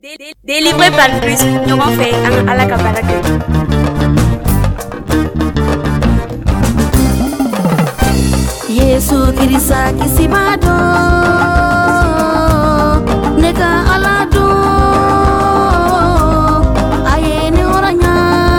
Délivré par Christ, ɲɔgɔn fɛ an ka Ala ka baara kɛ. Yesu Kirisa kisiba dɔn, ne ka Ala dɔn, a ye ne hɔrɔnya,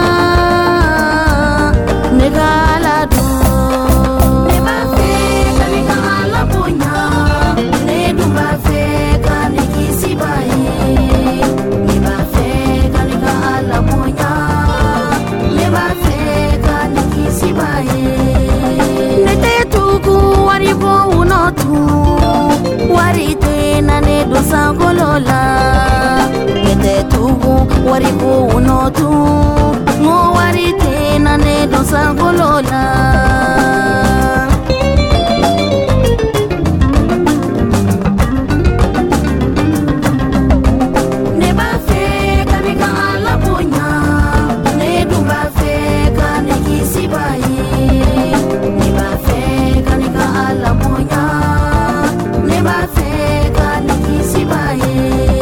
ne ka Ala dɔn. Ne b'a fɛ ka ne ka Ala bonya, ne dun b'a fɛ ka ne kisiba ye. Ne b'a fɛ ka ne ka Ala bonya, ne b'a fɛ ka ne kisiba ye. Ne tɛ tugu wari bɔ unɔtu, wari tɛ na ne don sankolo la. Ne tɛ tugu wari bɔ unɔtu, ŋo wari tɛ na ne don sankolo la. Ne b'a fɛ ka ne ka Ala bonya, ne dun b'a fɛ ka ne kisiba ye. Ne b'a fɛ ka ne ka Ala bonya, ne b'a fɛ ka ne kisiba ye.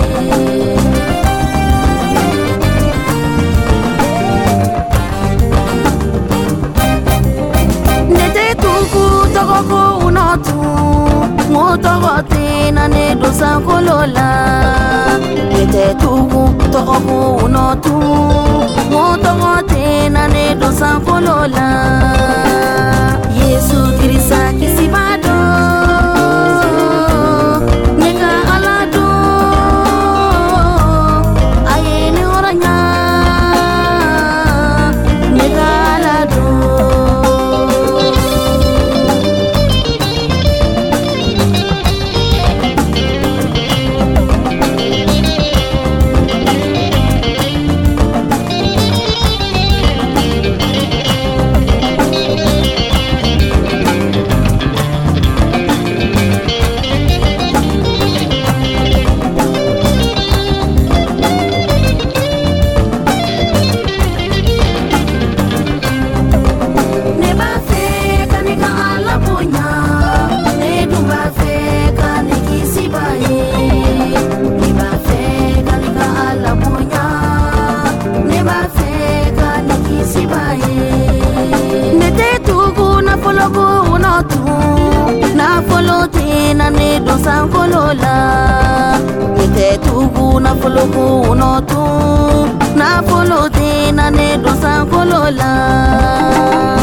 Ne tɛ tugu tɔgɔ ko unɔtu, ŋo tɔgɔ tɛ na ne don sankolo la. Ne tɛ tugu tɔgɔ ko unɔtu, ŋo tɔgɔ tɛ na ne don sankolo la. Yesu Kirisa kisiba dɔn, ne ka Ala dɔn, a ye ne hɔrɔnya, ne ka Ala dɔn. Ne b'a fɛ ka ne ka Ala bonya, ne dun b'a fɛ ka ne kisiba ye. Ne b'a fɛ ka ne ka Ala bonya, ne b'a fɛ ka ne kisiba ye. Ne tɛ tugu nafolo ko unɔtu, nafolo tɛ na ne don sankolo la. Ne tɛ tugu nafolo ko unɔtu, nafolo tɛ na ne don sankolo la.